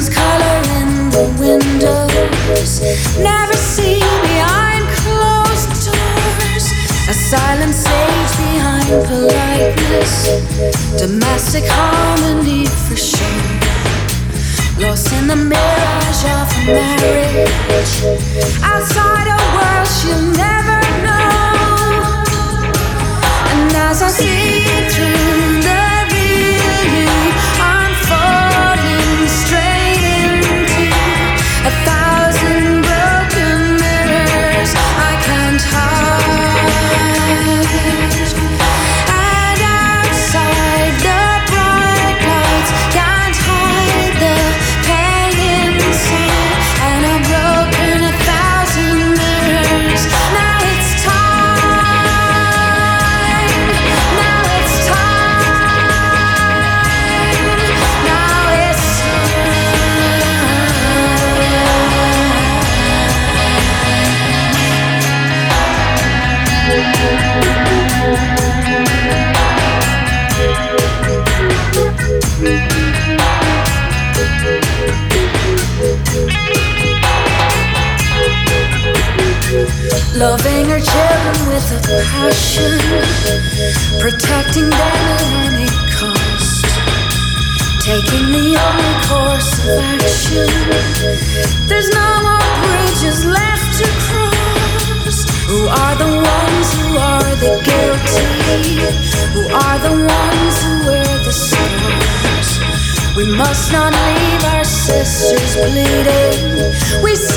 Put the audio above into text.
lose color in the windows. Never see behind closed doors. A silent sage behind politeness. Domestic harmony for sure. Lost in the mirage of a marriage. Outside a world she'll never know. And as I see through the real you, I'm falling straight into 1,000 broken mirrors I can't hide. And outside the bright lights can't hide the pain inside. And I'm broken 1,000 mirrors. Now it's time. Now it's time. Now it's loving her children with a passion, protecting them at any cost, taking the only course of action. There's no more bridges left to cross. Who are the ones who are the guilty? Who are the ones who wear the scars? We must not leave our sisters bleeding. We